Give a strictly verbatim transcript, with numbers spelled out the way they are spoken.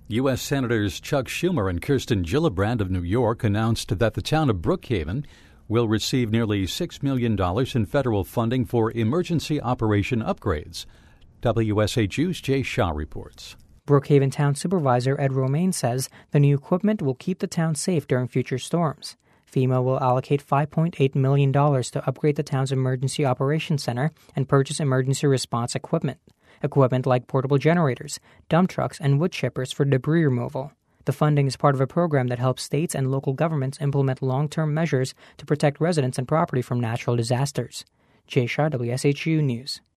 U S. Senators Chuck Schumer and Kirsten Gillibrand of New York announced that the town of Brookhaven will receive nearly six million dollars in federal funding for emergency operation upgrades. W S H U's Jay Shah reports. Brookhaven Town Supervisor Ed Romaine says the new equipment will keep the town safe during future storms. FEMA will allocate five point eight million dollars to upgrade the town's emergency operations center and purchase emergency response equipment. Equipment like portable generators, dump trucks, and wood chippers for debris removal. The funding is part of a program that helps states and local governments implement long-term measures to protect residents and property from natural disasters. Jay Shah, W S H U News.